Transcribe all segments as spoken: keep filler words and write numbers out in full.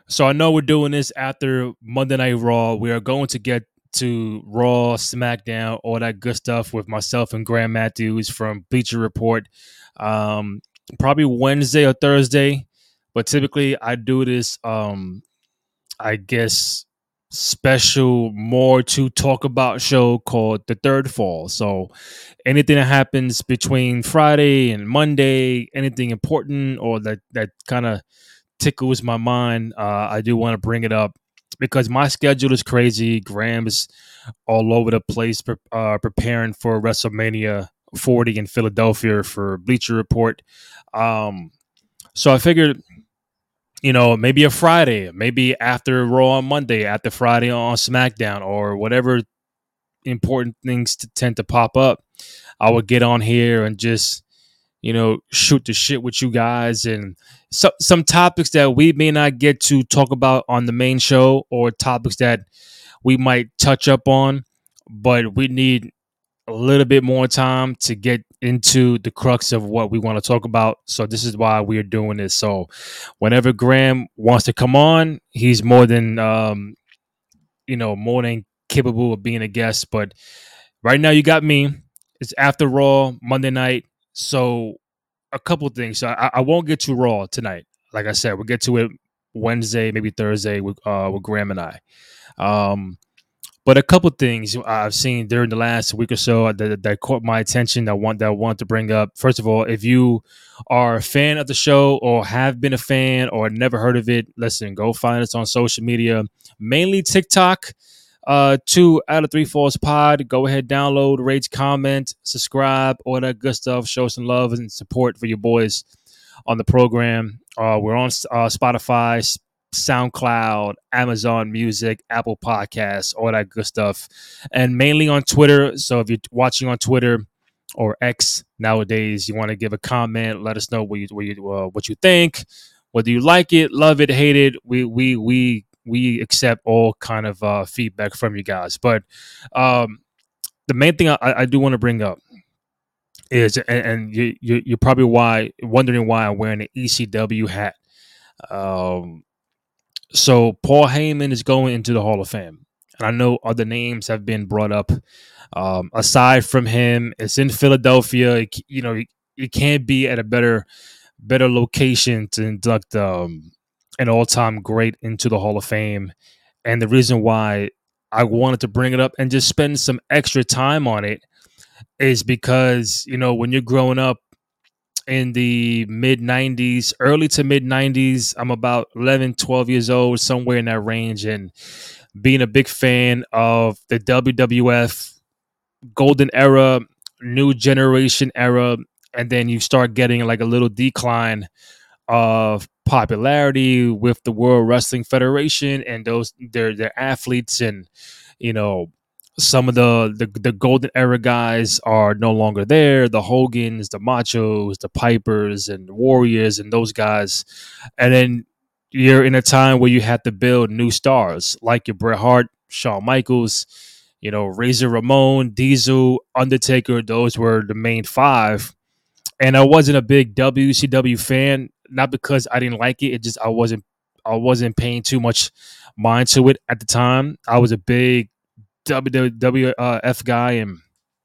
So I know we're doing this after Monday Night Raw. We are going to get to Raw, SmackDown, all that good stuff with myself and Graham Matthews from Bleacher Report. Um, Probably Wednesday or Thursday, but typically I do this. Um, I guess special more to talk about show called The Third Fall. So anything that happens between Friday and Monday, anything important or that that kind of tickles my mind, uh, I do want to bring it up because my schedule is crazy. Graham is all over the place, pre- uh, preparing for WrestleMania forty in Philadelphia for Bleacher Report. Um, so I figured, you know, maybe a Friday, maybe after Raw on Monday, after Friday on SmackDown, or whatever important things to tend to pop up, I would get on here and just, you know, shoot the shit with you guys and so, some topics that we may not get to talk about on the main show or topics that we might touch up on, but we need a little bit more time to get into the crux of what we want to talk about. So this is why we're doing this. So whenever Graham wants to come on, he's more than um, you know, more than capable of being a guest. But right now you got me. It's after Raw Monday night. So a couple things. So I, I won't get to Raw tonight. Like I said, we'll get to it Wednesday, maybe Thursday with uh, with Graham and I. Um, but a couple things I've seen during the last week or so that, that caught my attention. That want that I want to bring up. First of all, if you are a fan of the show or have been a fan or never heard of it, listen, go find us on social media, mainly TikTok. Uh, two out of three falls pod. Go ahead, download, rate, comment, subscribe, all that good stuff. Show some love and support for your boys on the program. Uh, we're on uh, Spotify, SoundCloud, Amazon Music, Apple Podcasts, all that good stuff, and mainly on Twitter. So if you're watching on Twitter or X nowadays, you want to give a comment, let us know what you what you, uh, what you think, whether you like it, love it, hate it. We we we we accept all kind of uh, feedback from you guys. But um, the main thing I, I do want to bring up is, and, and you, you you're probably why wondering why I'm wearing an E C W hat. Um, so Paul Heyman is going into the Hall of Fame, and I know other names have been brought up. Um, aside from him, it's in Philadelphia. It, you know, it, it can't be at a better better location to induct um, an all time great into the Hall of Fame. And the reason why I wanted to bring it up and just spend some extra time on it is because, you know, when you're growing up in the mid nineties, early to mid nineties, I'm about eleven, twelve years old, somewhere in that range, and being a big fan of the W W F golden era, new generation era, and then you start getting like a little decline of popularity with the World Wrestling Federation and those their their athletes, and you know, some of the, the the golden era guys are no longer there. The Hogans, the Machos, the Pipers, and the Warriors, and those guys. And then you're in a time where you have to build new stars like your Bret Hart, Shawn Michaels, you know, Razor Ramon, Diesel, Undertaker. Those were the main five. And I wasn't a big W C W fan, not because I didn't like it. It just I wasn't I wasn't paying too much mind to it at the time. I was a big W W F guy, and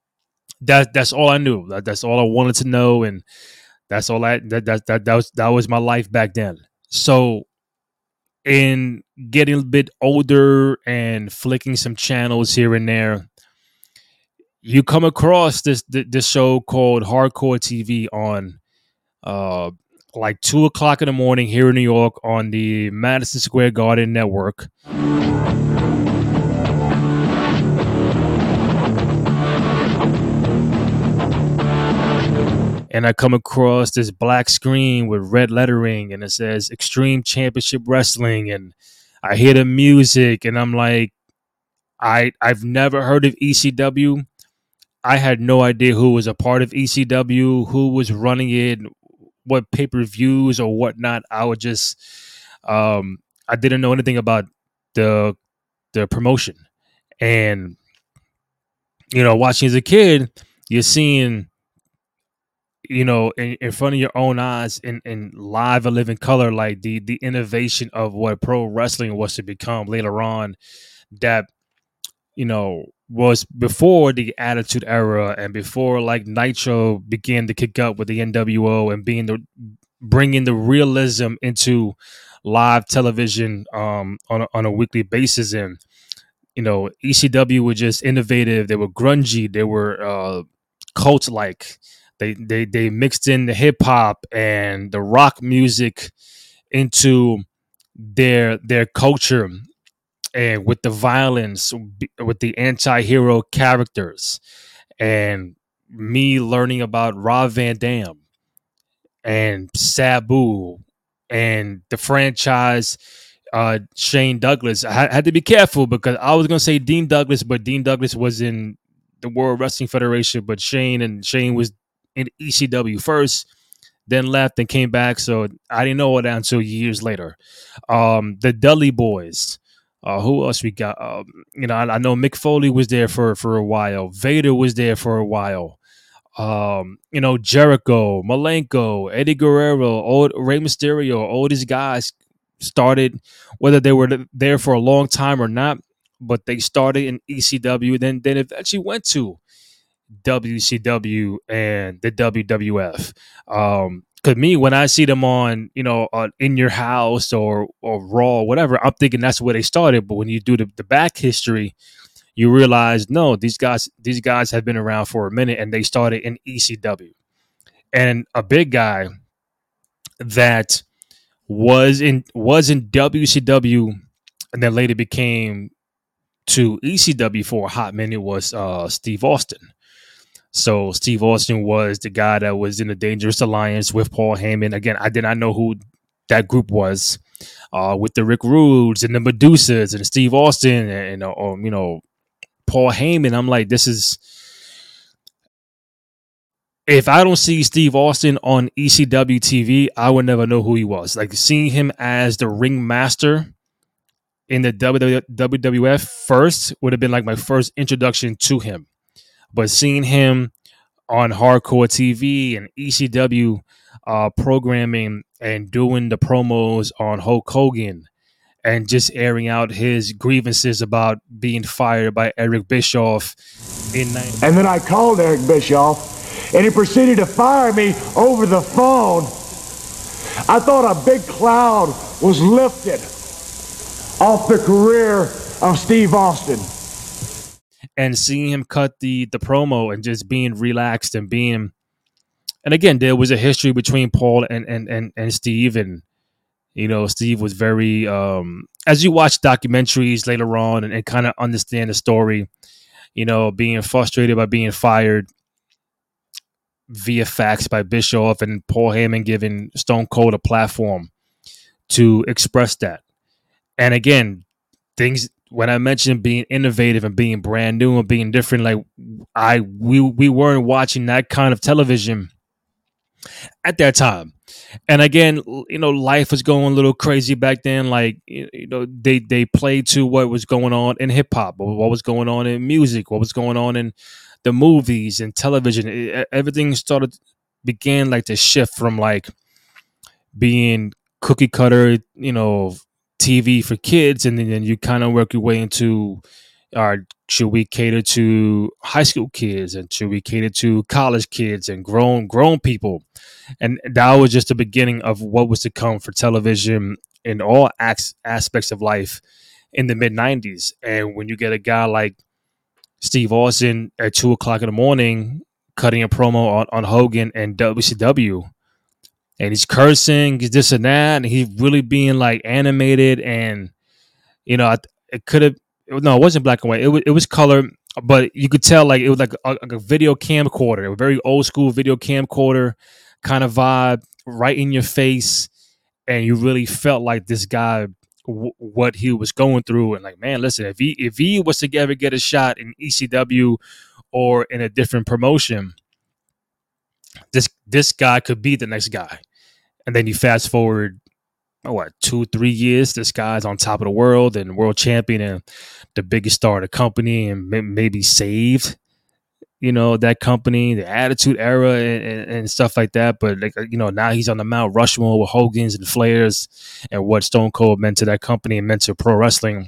that that's all I knew. That, that's all I wanted to know, and that's all I that that that, that was that was my life back then. So, in getting a bit older and flicking some channels here and there, you come across this this show called Hardcore T V on uh like two o'clock in the morning here in New York on the Madison Square Garden network. And I come across this black screen with red lettering, and it says Extreme Championship Wrestling, and I hear the music, and I'm like, I I've never heard of E C W. I had no idea who was a part of E C W, who was running it, what pay per views or whatnot. I would just, um, I didn't know anything about the the promotion, and you know, watching as a kid, you're seeing you know, in, in front of your own eyes in, in live and living color, like the the innovation of what pro wrestling was to become later on, that, you know, was before the Attitude Era and before like Nitro began to kick up with the N W O and being the bringing the realism into live television um, on a, on a weekly basis. And you know, E C W were just innovative. They were grungy. They were uh, cult like. They they they mixed in the hip hop and the rock music into their their culture, and with the violence, with the anti-hero characters, and me learning about Rob Van Dam and Sabu and the franchise, uh, Shane Douglas. I had to be careful because I was going to say Dean Douglas, but Dean Douglas was in the World Wrestling Federation, but Shane and Shane was in E C W first, then left and came back. So I didn't know that until years later. Um, the Dudley Boys. Uh, who else we got? Um, you know, I, I know Mick Foley was there for for a while. Vader was there for a while. Um, you know, Jericho, Malenko, Eddie Guerrero, old Rey Mysterio, all these guys started, whether they were there for a long time or not, but they started in E C W, then then eventually went to W C W and the W W F. Um, Cause me, when I see them on, you know, on In Your House or or Raw, whatever, I'm thinking that's where they started. But when you do the, the back history, you realize no, these guys these guys have been around for a minute, and they started in E C W. And a big guy that was in was in W C W and then later became to E C W for a hot minute was uh, Steve Austin. So Steve Austin was the guy that was in the Dangerous Alliance with Paul Heyman. Again, I did not know who that group was, uh, with the Rick Rudes and the Medusas and Steve Austin and, and uh, um, you know, Paul Heyman. I'm like, this is, if I don't see Steve Austin on E C W T V, I would never know who he was. Like seeing him as the ring master in the W W F first would have been like my first introduction to him. But seeing him on hardcore T V and E C W uh, programming and doing the promos on Hulk Hogan and just airing out his grievances about being fired by Eric Bischoff in nineteen- And then I called Eric Bischoff, and he proceeded to fire me over the phone. I thought a big cloud was lifted off the career of Steve Austin. And seeing him cut the the promo and just being relaxed and being, and again, there was a history between Paul and and and, and Steve, and you know, Steve was very um as you watch documentaries later on and, and kind of understand the story, you know, being frustrated by being fired via fax by Bischoff and Paul Heyman giving Stone Cold a platform to express that. And again, things, when I mentioned being innovative and being brand new and being different, like I we we weren't watching that kind of television at that time. And again, you know, life was going a little crazy back then. Like, you know, they they played to what was going on in hip hop, what was going on in music, what was going on in the movies and television. It, everything started began like to shift from like being cookie cutter, you know, T V for kids, and then, then you kind of work your way into, uh, should we cater to high school kids and should we cater to college kids and grown grown people? And that was just the beginning of what was to come for television in all acts, aspects of life in the mid nineties. And when you get a guy like Steve Austin at two o'clock in the morning cutting a promo on, on Hogan and W C W, and he's cursing, he's this and that, and he's really being like animated, and you know, it could have, no, it wasn't black and white, it was, it was color, but you could tell like it was like a, like a video camcorder, a very old school video camcorder kind of vibe, right in your face, and you really felt like this guy, w- what he was going through, and like, man, listen, if he if he was to ever get a shot in E C W or in a different promotion, this this guy could be the next guy. And then you fast forward, oh, what, two, three years, this guy's on top of the world and world champion and the biggest star of the company and may- maybe saved you know, that company, the Attitude Era, and, and, and stuff like that. But like, you know, now he's on the Mount Rushmore with Hogan's and Flairs, and what Stone Cold meant to that company and meant to pro wrestling.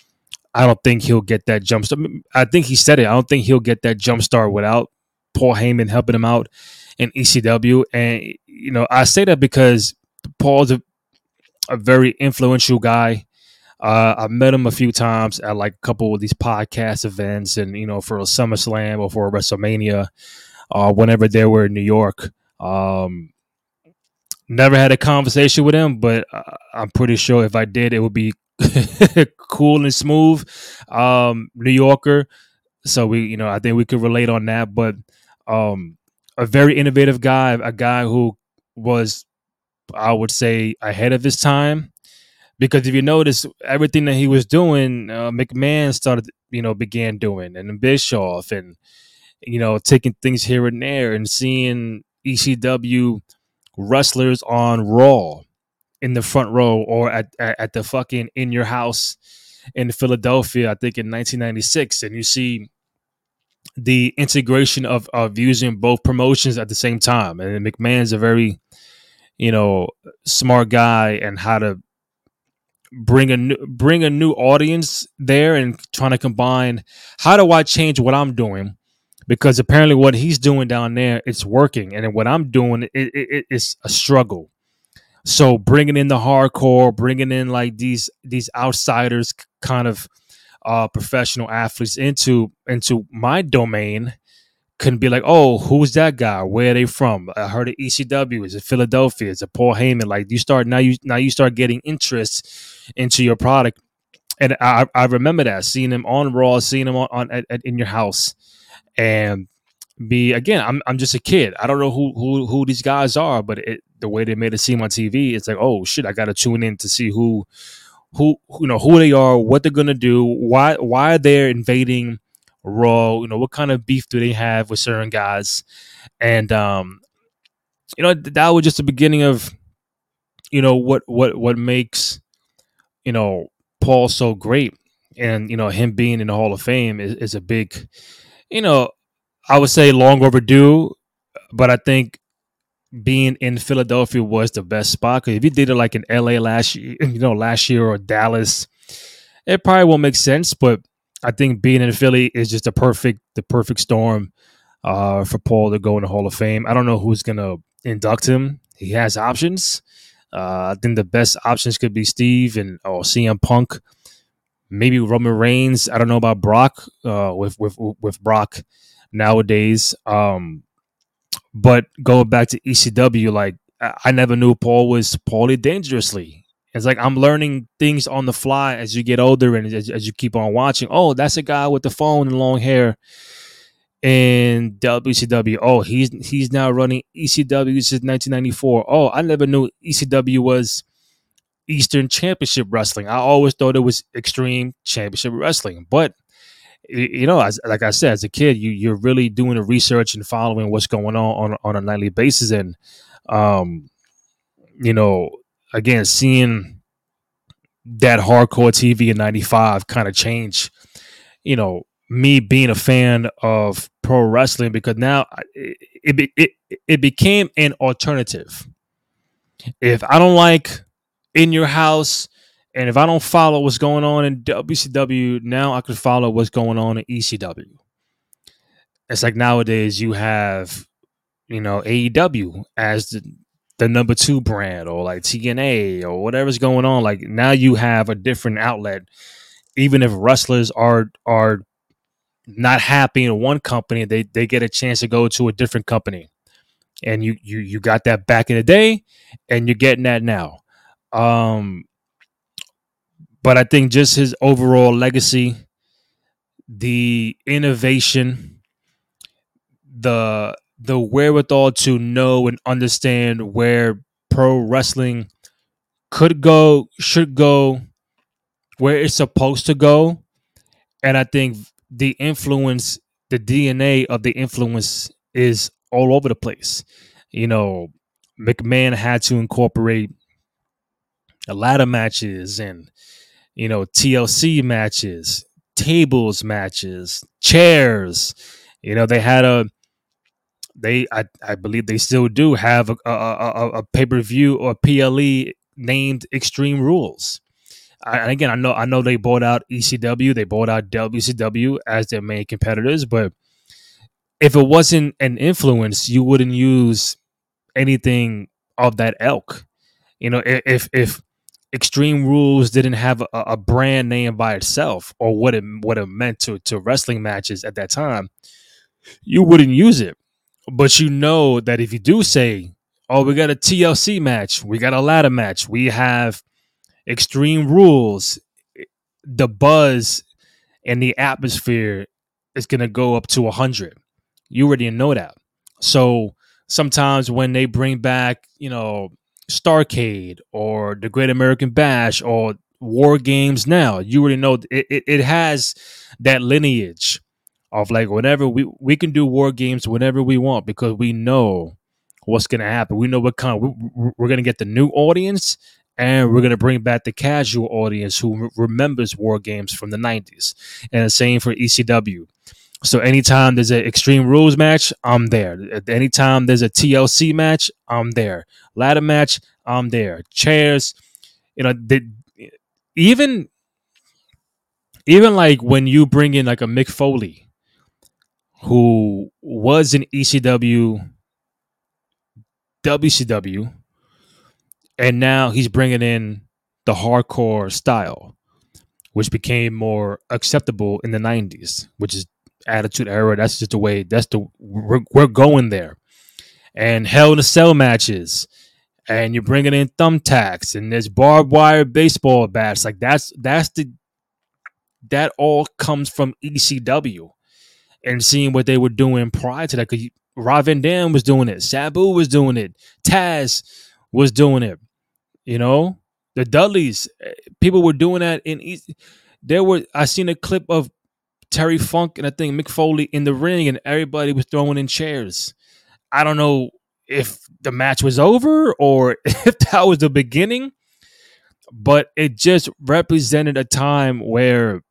I don't think he'll get that jump start. I think he said it. I don't think he'll get that jump start without Paul Heyman helping him out in E C W. And you know, I say that because Paul's a, a very influential guy. Uh, I've met him a few times at like a couple of these podcast events, and you know, for a SummerSlam or for a WrestleMania, uh, whenever they were in New York. Um, never had a conversation with him, but uh, I'm pretty sure if I did, it would be cool and smooth. Um, New Yorker, so we, you know, I think we could relate on that. But um, a very innovative guy, a guy who was, I would say, ahead of his time. Because if you notice, everything that he was doing, uh, McMahon started, you know, began doing, and Bischoff, and you know, taking things here and there, and seeing E C W wrestlers on Raw in the front row, or at at, at the fucking In Your House in Philadelphia, I think in nineteen ninety-six, and you see the integration of of using both promotions at the same time. And McMahon's a very, you know, smart guy, and how to bring a new, bring a new audience there, and trying to combine, how do I change what I'm doing, because apparently what he's doing down there, it's working, and then what I'm doing, it, it, it's a struggle. So bringing in the hardcore, bringing in like these these outsiders, kind of uh, professional athletes into into my domain, couldn't be like, oh, who's that guy? Where are they from? I heard of E C W. Is it Philadelphia? Is it Paul Heyman? Like you start now, you now you start getting interest into your product, and I I remember that, seeing him on Raw, seeing him on, on at, at In Your House, and be again, I'm I'm just a kid. I don't know who who who these guys are, but it, the way they made it seem on T V, it's like, oh shit, I got to tune in to see who who you know who they are, what they're gonna do, why why they're invading Raw, you know, what kind of beef do they have with certain guys, and um, you know, that was just the beginning of, you know, what what what makes, you know, Paul so great, and you know, him being in the Hall of Fame is, is a big, you know, I would say long overdue, but I think being in Philadelphia was the best spot, because if you did it like in L A last year, you know, last year, or Dallas, it probably won't make sense, but I think being in Philly is just the perfect the perfect storm uh, for Paul to go in the Hall of Fame. I don't know who's gonna induct him. He has options. Uh, I think the best options could be Steve and or C M Punk, maybe Roman Reigns. I don't know about Brock uh, with with with Brock nowadays. Um, but going back to E C W, like I, I never knew Paul was Paulie Dangerously. It's like I'm learning things on the fly as you get older, and as, as you keep on watching. Oh, that's a guy with the phone and long hair in W C W. Oh, he's he's now running E C W since nineteen ninety-four. Oh, I never knew E C W was Eastern Championship Wrestling. I always thought it was Extreme Championship Wrestling. But you know, as, like I said, as a kid, you you're really doing the research and following what's going on on, on a nightly basis, and um, you know, again, seeing that hardcore T V in ninety-five kind of changed, you know, me being a fan of pro wrestling, because now it, it, it, it became an alternative. If I don't like In Your House, and if I don't follow what's going on in W C W, now I can follow what's going on in E C W. It's like nowadays you have, you know, A E W as the, the number two brand, or like T N A or whatever's going on. Like now you have a different outlet. Even if wrestlers are are not happy in one company, they they get a chance to go to a different company. And you you you got that back in the day, and you're getting that now. Um, but I think just his overall legacy, the innovation, the the wherewithal to know and understand where pro wrestling could go, should go, where it's supposed to go. And I think the influence, the D N A of the influence is all over the place. You know, McMahon had to incorporate a ladder matches and, you know, T L C matches, tables matches, chairs, You know, they had a they I, I believe they still do have a, a, a, a pay per view or P L E named Extreme Rules. I, and again, I know I know they bought out E C W, they bought out W C W as their main competitors, but if it wasn't an influence, you wouldn't use anything of that elk. You know, if if Extreme Rules didn't have a, a brand name by itself or what it what it meant to to wrestling matches at that time, you wouldn't use it. But you know that if you do say, "Oh, we got a T L C match, we got a ladder match, we have Extreme Rules," the buzz and the atmosphere is going to go up to one hundred. You already know that. So sometimes when they bring back, you know, Starcade or the Great American Bash or War Games now, you already know it, it, it has that lineage of like whenever we, we can do War Games whenever we want because we know what's going to happen. We know what kind of, we, we're going to get the new audience and we're going to bring back the casual audience who remembers War Games from the nineties. And the same for E C W. So anytime there's an Extreme Rules match, I'm there. Anytime there's a T L C match, I'm there. Ladder match, I'm there. Chairs, you know, they, even even like when you bring in like a Mick Foley, who was in E C W, W C W, and now he's bringing in the hardcore style, which became more acceptable in the nineties, which is Attitude Era. That's just the way. That's the we're, we're going there. And Hell in a Cell matches, and you're bringing in thumbtacks, and there's barbed wire baseball bats. Like that's that's the that all comes from E C W, and seeing what they were doing prior to that. Because Rob Van Dam was doing it, Sabu was doing it, Taz was doing it. You know, the Dudleys, people were doing that in. E- there were I seen a clip of Terry Funk and I think Mick Foley in the ring, and everybody was throwing in chairs. I don't know if the match was over or if that was the beginning, but it just represented a time where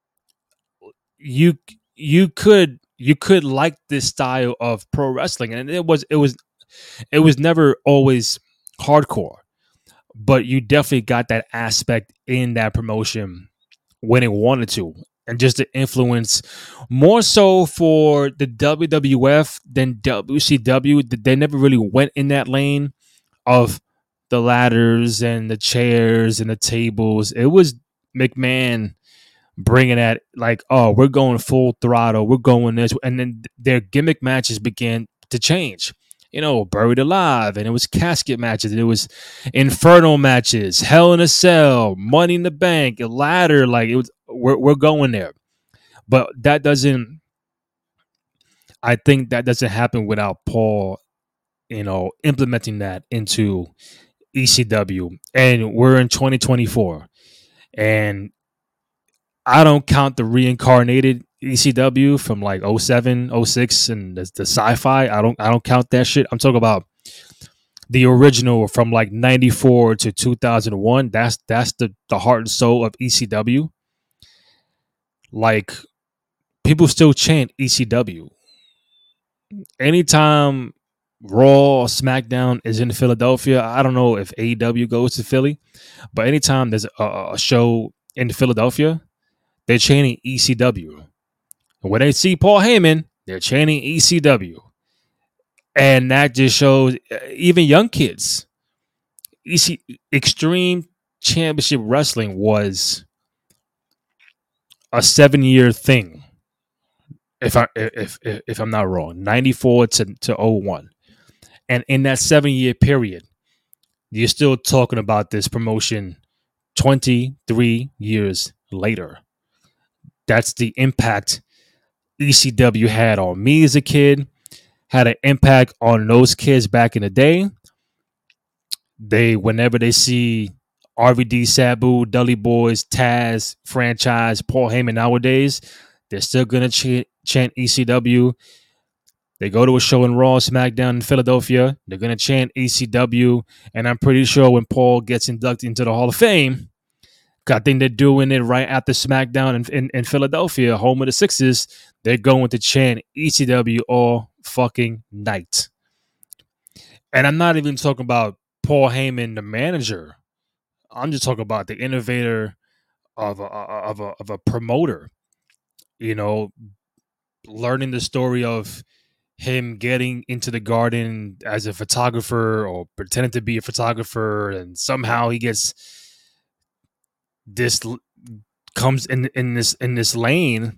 you you could you could like this style of pro wrestling, and it was it was it was never always hardcore, but you definitely got that aspect in that promotion when it wanted to. And just the influence more so for the W W F than W C W. They never really went in that lane of the ladders and the chairs and the tables. It was McMahon bringing that like, oh, we're going full throttle. We're going this. And then their gimmick matches began to change. You know, Buried Alive, and it was casket matches, and it was Inferno matches, Hell in a Cell, Money in the Bank, a ladder. Like it was, we're we're going there, but that doesn't. I think that doesn't happen without Paul, you know, implementing that into E C W, and we're in twenty twenty-four, and I don't count the reincarnated E C W from like oh seven, oh six and the, the sci-fi. I don't I don't count that shit. I'm talking about the original from like ninety-four to two thousand one. That's that's the, the heart and soul of E C W. Like people still chant E C W. Anytime Raw or SmackDown is in Philadelphia, I don't know if A E W goes to Philly, but anytime there's a, a show in Philadelphia, they're chanting E C W. And when they see Paul Heyman, they're chanting E C W. And that just shows even young kids. E C Extreme Championship Wrestling was a seven-year thing. If I if if, if I'm not wrong, ninety-four to to oh one. And in that seven-year period, you're still talking about this promotion twenty-three years later. That's the impact E C W had on me as a kid, had an impact on those kids back in the day. They, whenever they see R V D, Sabu, Dudley Boys, Taz, franchise, Paul Heyman nowadays, they're still going to ch- chant E C W. They go to a show in Raw, SmackDown in Philadelphia, they're going to chant E C W. And I'm pretty sure when Paul gets inducted into the Hall of Fame, I think they're doing it right after SmackDown in, in, in Philadelphia, home of the Sixers. They're going to chant E C W all fucking night. And I'm not even talking about Paul Heyman, the manager. I'm just talking about the innovator of a, of a, of a promoter. You know, learning the story of him getting into the Garden as a photographer or pretending to be a photographer, and somehow he gets this comes in in this in this lane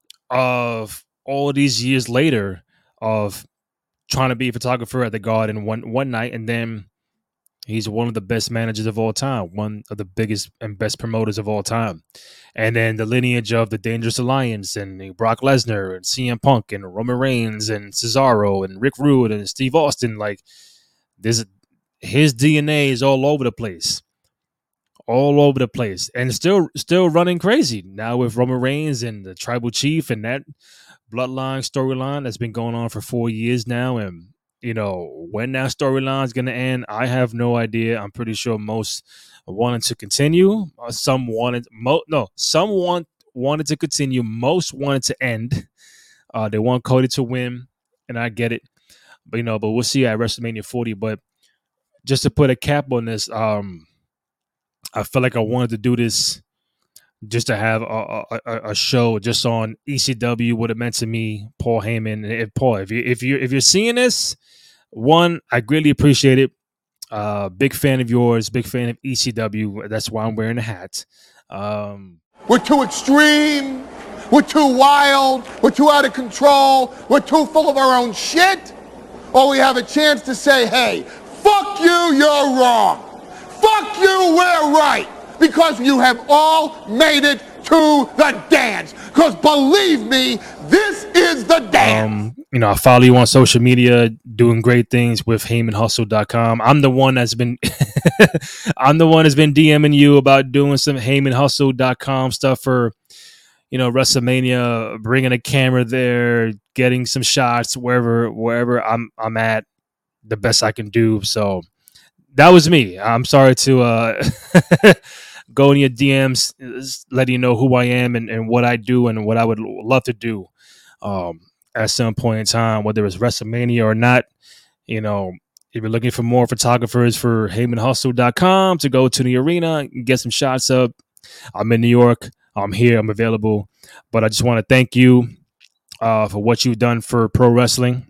of all these years later of trying to be a photographer at the Garden one one night, and then he's one of the best managers of all time, one of the biggest and best promoters of all time. And then the lineage of the Dangerous Alliance and Brock Lesnar and C M Punk and Roman Reigns and Cesaro and Rick Rude and Steve Austin, like this, his D N A is all over the place, all over the place, and still still running crazy now with Roman Reigns and the Tribal Chief and that bloodline storyline that's been going on for four years now. And you know, when that storyline is going to end, I have no idea. I'm pretty sure most wanted to continue. Uh, some wanted, mo- no, some want, wanted to continue. Most wanted to end. Uh, they want Cody to win, and I get it. But, you know, but we'll see at WrestleMania forty. But just to put a cap on this, um, I felt like I wanted to do this just to have a, a, a show just on E C W, what it meant to me, Paul Heyman. And if, Paul, if you if you if you're seeing this, one, I greatly appreciate it. Uh, big fan of yours, big fan of E C W. That's why I'm wearing a hat. Um, we're too extreme. We're too wild. We're too out of control. We're too full of our own shit. Or we have a chance to say, hey, fuck you, you're wrong. Fuck you, we're right. Because you have all made it to the dance. Because believe me, this is the dance. Um, you know, I follow you on social media, doing great things with Heyman Hustle dot com. I'm the one that's been, I'm the one that's been DMing you about doing some Heyman Hustle dot com stuff for, you know, WrestleMania, bringing a camera there, getting some shots wherever, wherever I'm, I'm at, the best I can do. So that was me. I'm sorry to, uh, go in your D Ms, letting you know who I am and, and what I do and what I would love to do um, at some point in time, whether it's WrestleMania or not. You know, if you're looking for more photographers for Heyman Hustle dot com to go to the arena and get some shots up, I'm in New York. I'm here. I'm available. But I just want to thank you uh, for what you've done for pro wrestling,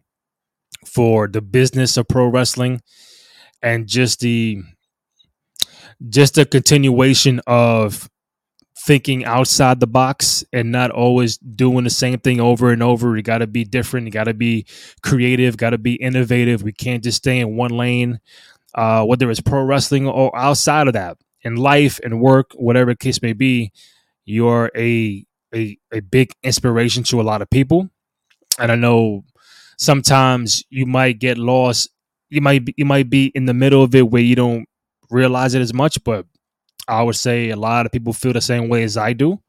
for the business of pro wrestling, and just the just a continuation of thinking outside the box and not always doing the same thing over and over. You got to be different. You got to be creative, got to be innovative. We can't just stay in one lane, uh, whether it's pro wrestling or outside of that, in life and work, whatever the case may be. You're a, a, a big inspiration to a lot of people. And I know sometimes you might get lost. You might be, you might be in the middle of it where you don't realize it as much, but I would say a lot of people feel the same way as I do.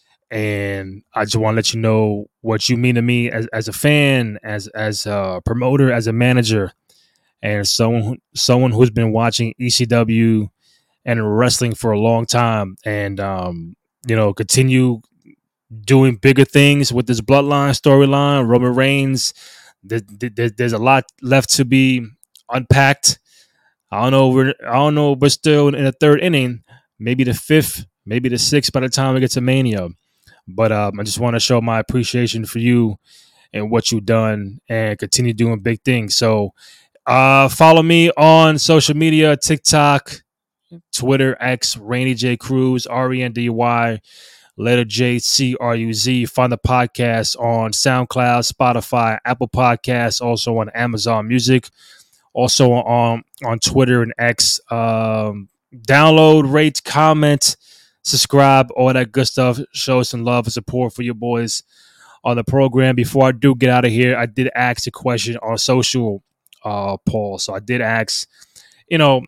And I just want to let you know what you mean to me as, as a fan, as as a promoter, as a manager, and someone someone who's been watching E C W and wrestling for a long time, and um, you know, continue doing bigger things with this bloodline storyline. Roman Reigns, there, there, there's a lot left to be unpacked. I don't know. We're I don't know. We're still in the third inning, maybe the fifth, maybe the sixth by the time we get to Mania. But um, I just want to show my appreciation for you and what you've done, and continue doing big things. So uh, follow me on social media: TikTok, Twitter, X, Randy J Cruz, R E N D Y, letter J C R U Z. Find the podcast on SoundCloud, Spotify, Apple Podcasts, also on Amazon Music. Also on on Twitter and X. Um, download, rate, comment, subscribe, all that good stuff. Show some love and support for your boys on the program. Before I do get out of here, I did ask a question on social, uh, Paul. So I did ask, you know,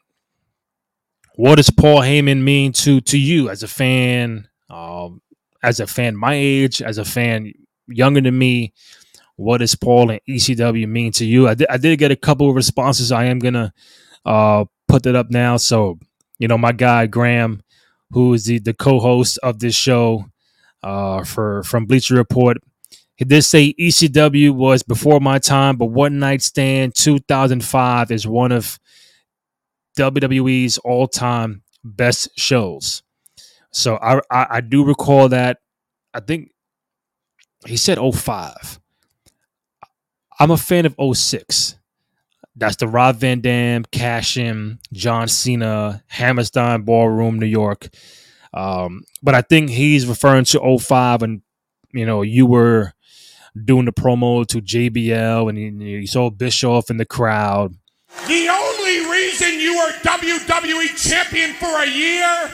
what does Paul Heyman mean to to you as a fan, um, as a fan my age, as a fan younger than me? What does Paul and E C W mean to you? I did, I did get a couple of responses. I am going to uh, put that up now. So, you know, my guy, Graham, who is the, the co-host of this show uh, for from Bleacher Report. He did say E C W was before my time, but One Night Stand two thousand five is one of W W E's all-time best shows. So I, I, I do recall that. I think he said oh five. I'm a fan of oh six. That's the Rob Van Dam, Cash In, John Cena, Hammerstein Ballroom, New York. Um, but I think he's referring to oh five, and you know, you were doing the promo to J B L, and you, you saw Bischoff in the crowd. The only reason you were W W E champion for a year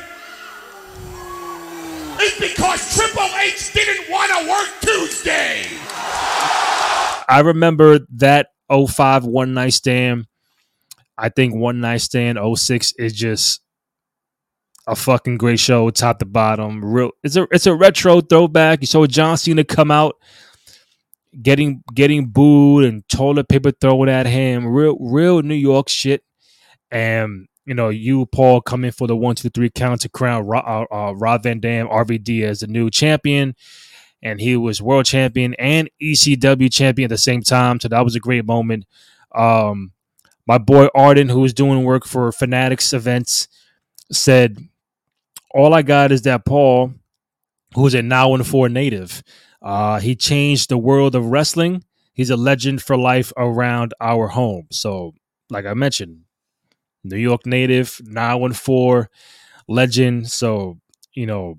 is because Triple H didn't want to work Tuesday. I remember that oh five One Night Stand. I think One Night Stand oh six is just a fucking great show, top to bottom. Real, it's a it's a retro throwback. You saw John Cena come out, getting getting booed and toilet paper thrown at him. Real real New York shit. And you know, you Paul coming for the one two three count to crown uh, uh, Rob Van Dam R V D as the new champion, and he was world champion and E C W champion at the same time. So that was a great moment. Um, my boy Arden, who was doing work for Fanatics Events, said, "All I got is that Paul, who's a now and four native, uh, he changed the world of wrestling. He's a legend for life around our home." So, like I mentioned, New York native, now and four legend. So, you know,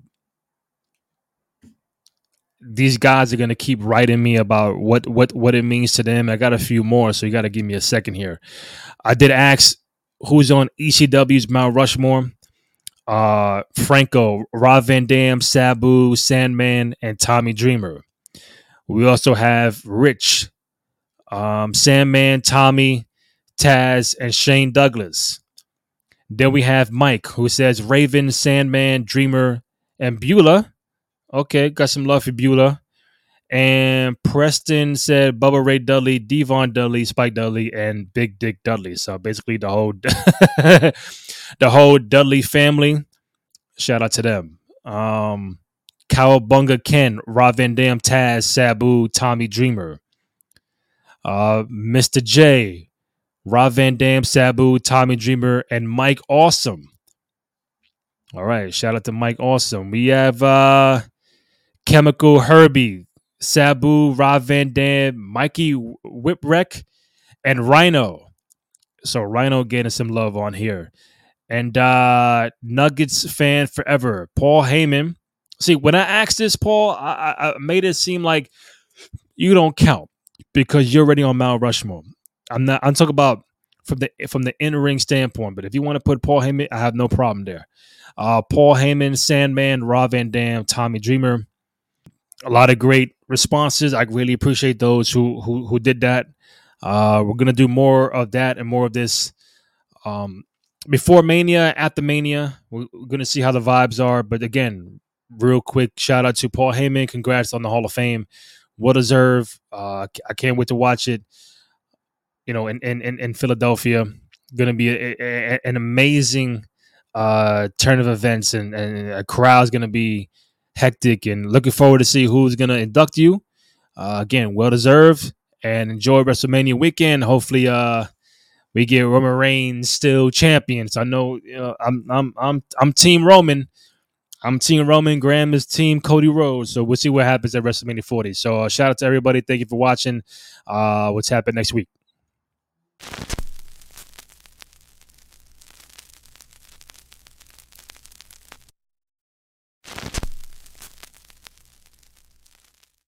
these guys are going to keep writing me about what, what, what it means to them. I got a few more, so you got to give me a second here. I did ask who's on E C W's Mount Rushmore. Uh, Franco, Rob Van Dam, Sabu, Sandman, and Tommy Dreamer. We also have Rich, um, Sandman, Tommy, Taz, and Shane Douglas. Then we have Mike, who says Raven, Sandman, Dreamer, and Beulah. Okay, got some love for Beulah. And Preston said Bubba Ray Dudley, Devon Dudley, Spike Dudley, and Big Dick Dudley. So basically the whole the whole Dudley family. Shout out to them. Um, Cowabunga Ken, Rob Van Dam, Taz, Sabu, Tommy Dreamer. Uh, Mister J, Rob Van Dam, Sabu, Tommy Dreamer, and Mike Awesome. All right, shout out to Mike Awesome. We have uh, Chemical Herbie, Sabu, Rob Van Dam, Mikey Whipwreck, and Rhino. So Rhino getting some love on here. And uh, Nuggets fan forever, Paul Heyman. See, when I asked this, Paul, I, I made it seem like you don't count because you're already on Mount Rushmore. I'm not. I'm talking about from the from the in-ring standpoint. But if you want to put Paul Heyman, I have no problem there. Uh, Paul Heyman, Sandman, Rob Van Dam, Tommy Dreamer. A lot of great responses. I really appreciate those who who who did that. Uh, we're gonna do more of that and more of this. Um, Before Mania, at the Mania, we're going to see how the vibes are. But again, real quick, shout out to Paul Heyman. Congrats on the Hall of Fame. Well deserved. Uh, I can't wait to watch it. You know, in in, in Philadelphia, going to be a, a, an amazing uh, turn of events, and, and a crowd's going to be hectic. And looking forward to see who's going to induct you. Uh, again, well deserved, and enjoy WrestleMania weekend. Hopefully, uh. We get Roman Reigns still champions. I know, you know I'm I'm I'm I'm Team Roman. I'm Team Roman. Graham is Team Cody Rhodes. So we'll see what happens at WrestleMania forty. So uh, shout out to everybody. Thank you for watching. Uh, what's happening next week?